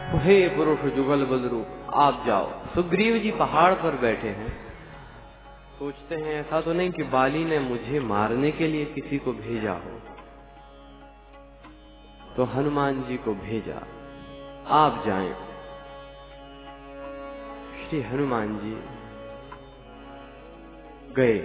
हे पुरुष जुगल बलरूप आप जाओ। सुग्रीव जी पहाड़ पर बैठे हैं, सोचते हैं ऐसा तो नहीं कि बाली ने मुझे मारने के लिए किसी को भेजा हो, तो हनुमान जी को भेजा, आप जाएं। श्री हनुमान जी गए,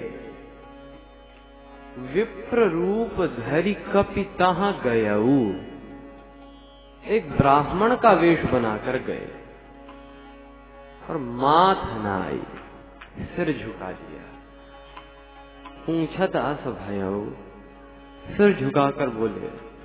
विप्र रूप धरि कपि तहाँ गयऊ, एक ब्राह्मण का वेश बनाकर गए और माथ नाई, सिर झुका दिया, पूछत आस भयऊ, सिर झुकाकर बोले।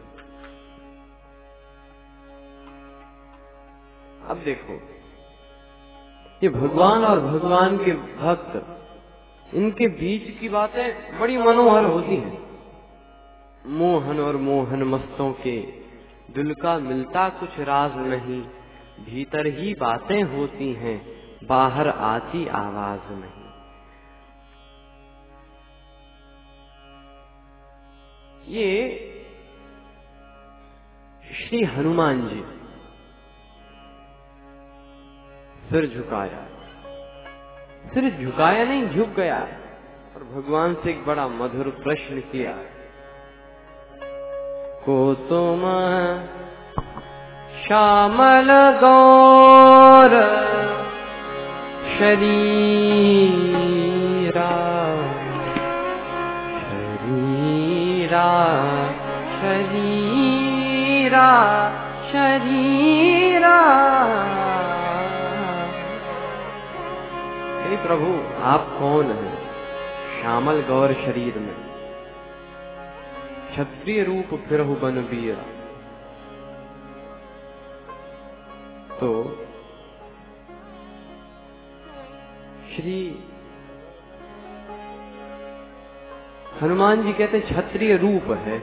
अब देखो, ये भगवान और भगवान के भक्त, इनके बीच की बातें बड़ी मनोहर होती हैं। मोहन और मोहन मस्तों के दिल का मिलता कुछ राज नहीं, भीतर ही बातें होती हैं, बाहर आती आवाज नहीं। ये श्री हनुमान जी सिर झुकाया, सिर झुकाया नहीं, झुक गया और भगवान से एक बड़ा मधुर प्रश्न किया। को तुम श्यामल गौर शरीरा, शरीरा, शरीरा, शरीरा। हे प्रभु आप कौन हैं? श्यामल गौर शरीर में, क्षत्रिय रूप फिरहु बन बीरा। तो श्री हनुमान जी कहते क्षत्रिय रूप है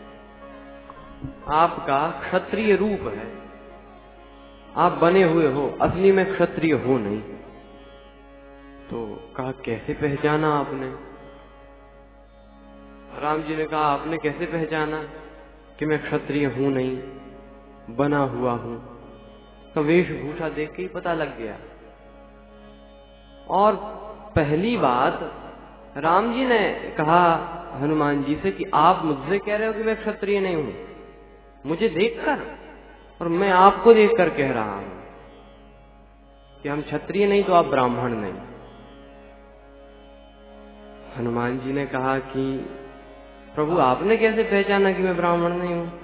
आपका, क्षत्रिय रूप है, आप बने हुए हो, असली में क्षत्रिय हो नहीं। तो कहा कैसे पहचाना आपने? राम जी ने कहा आपने कैसे पहचाना कि मैं क्षत्रिय हूं नहीं, बना हुआ हूं? तो वेशभूषा देख के ही पता लग गया। और पहली बात राम जी ने कहा हनुमान जी से कि आप मुझसे कह रहे हो कि मैं क्षत्रिय नहीं हूं, मुझे देखकर, और मैं आपको देखकर कह रहा हूं कि हम क्षत्रिय नहीं तो आप ब्राह्मण नहीं। हनुमान जी ने कहा कि प्रभु आपने कैसे पहचाना कि मैं ब्राह्मण नहीं हूं?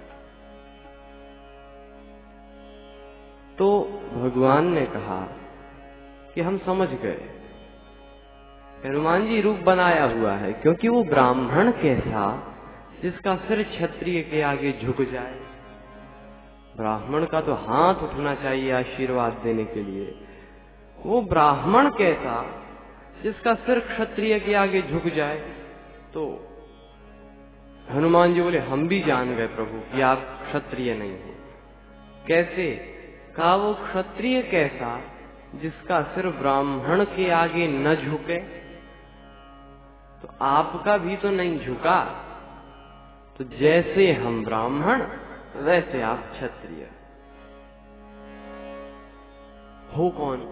तो भगवान ने कहा कि हम समझ गए, हनुमान जी रूप बनाया हुआ है, क्योंकि वो ब्राह्मण कैसा जिसका सिर क्षत्रिय के आगे झुक जाए। ब्राह्मण का तो हाथ उठना चाहिए आशीर्वाद देने के लिए, वो ब्राह्मण कैसा जिसका सिर क्षत्रिय के आगे झुक जाए। तो हनुमान जी बोले हम भी जान गए प्रभु कि आप क्षत्रिय नहीं हो। कैसे? कहा वो क्षत्रिय कैसा जिसका सिर ब्राह्मण के आगे न झुके। तो आपका भी तो नहीं झुका, तो जैसे हम ब्राह्मण वैसे आप क्षत्रिय हो कौन?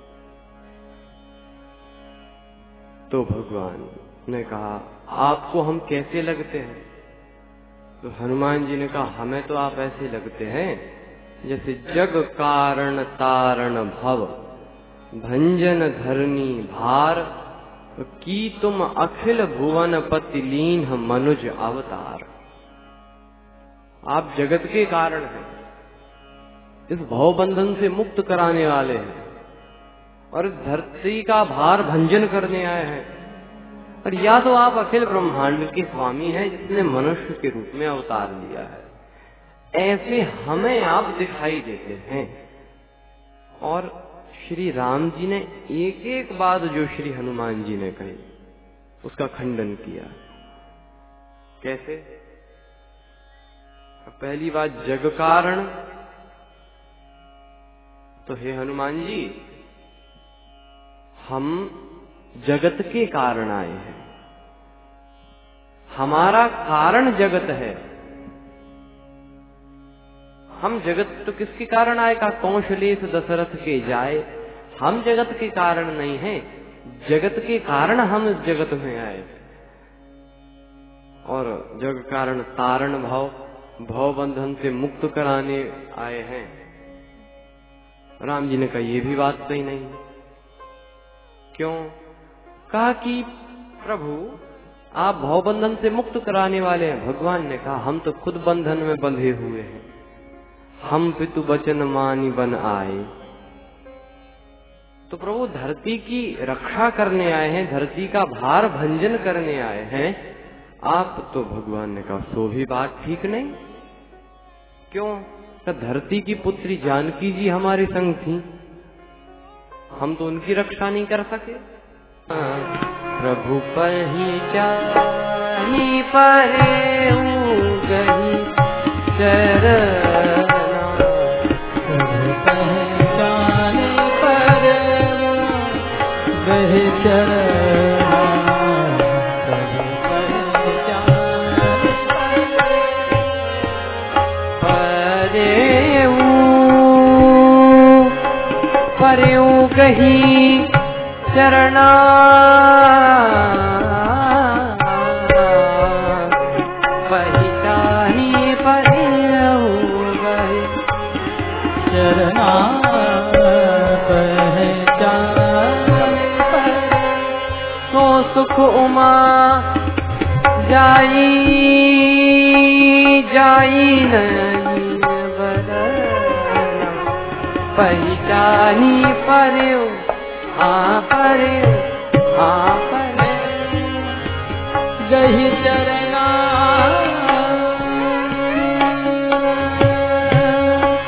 तो भगवान ने कहा आपको हम कैसे लगते हैं? तो हनुमान जी ने कहा हमें तो आप ऐसे लगते हैं जैसे जग कारण तारण भव, भंजन धरनी भार, की तुम अखिल भुवन पति लीन मनुज अवतार। आप जगत के कारण हैं, इस भव बंधन से मुक्त कराने वाले हैं और इस धरती का भार भंजन करने आए हैं। और या तो आप अखिल ब्रह्मांड के स्वामी हैं जिसने मनुष्य के रूप में अवतार लिया है, ऐसे हमें आप दिखाई देते हैं। और श्री राम जी ने एक एक बात जो श्री हनुमान जी ने कही उसका खंडन किया। कैसे? पहली बात जग कारण, तो हे हनुमान जी हम जगत के कारण आए हैं, हमारा कारण जगत है, हम जगत तो किसके कारण आए? का कौशलेश दशरथ के जाए। हम जगत के कारण नहीं हैं, जगत के कारण हम इस जगत में आए। और जग कारण तारण भाव, भव बंधन से मुक्त कराने आए हैं। राम जी ने कहा ये भी बात सही नहीं। क्यों? कहा कि प्रभु आप भव बंधन से मुक्त कराने वाले हैं। भगवान ने कहा हम तो खुद बंधन में बंधे हुए हैं। हम पितु वचन मानी बन आए। तो प्रभु धरती की रक्षा करने आए हैं, धरती का भार भंजन करने आए हैं आप। तो भगवान ने कहा सो भी बात ठीक नहीं। क्यों? तो धरती की पुत्री जानकी जी हमारे संग थी, हम तो उनकी रक्षा नहीं कर सके। प्रभु पहिचानी परे गही चरना, प्रभु पहिचानी परे गही चरना, प्रभु पहिचानी परे गही चरना, पहिचानी परे गही चरना, पहिचानी परे तो सुख उमा जाई जाई नहीं बरना, पहिचानी परे हाँ परे हाँ परे गही चरना।